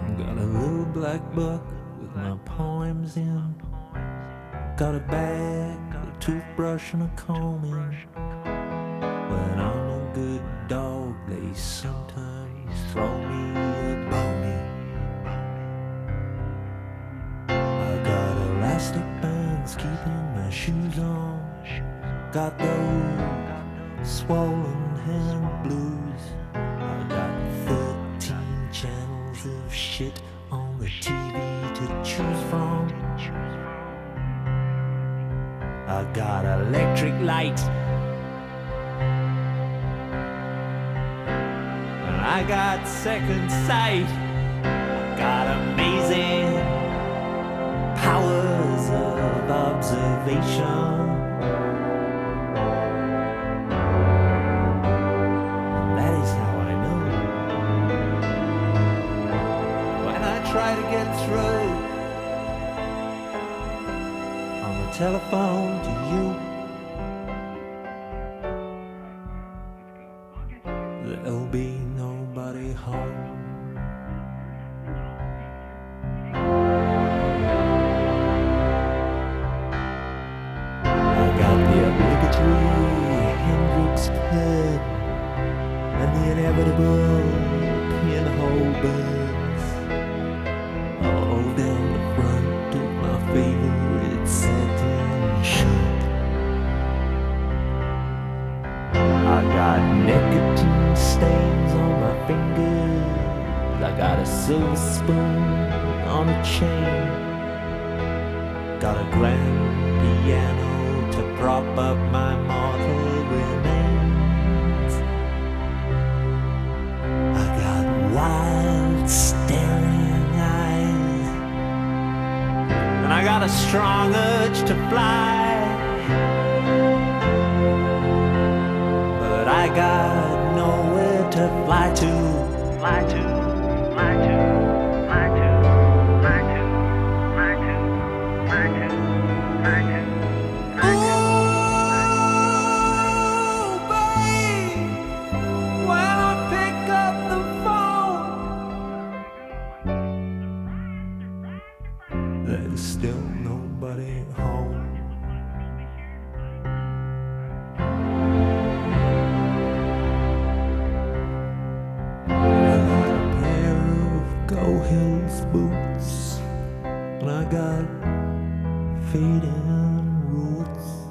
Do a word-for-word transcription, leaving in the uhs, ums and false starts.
Got a little black book with my poems in. Got a bag, a toothbrush and a comb in. When I'm a good dog, they sometimes throw me a bone. I got elastic bands keeping my shoes on. Got those swollen hand blues. I got thirteen channels of shit on the T V to choose from. I got electric light, and I got second sight. I got amazing powers of observation. That is how I know when I try to get through on the telephone to you. There'll be nobody home. I got the obligatory Hendrix pen and the inevitable pinhole burns all down the front of my favorite satin shirt. I got nicotine stains on my fingers. I got a silver spoon on a chain. Got a grand piano to prop up my mortal remains. I got wild staring eyes, and I got a strong urge to fly. But I got nowhere to fly to, fly to, fly to, fly to, fly to, fly to, fly to, fly to, fly to. Oh, babe, when I pick up the phone, there's still nobody home. Go Hills boots, and I got fading roots.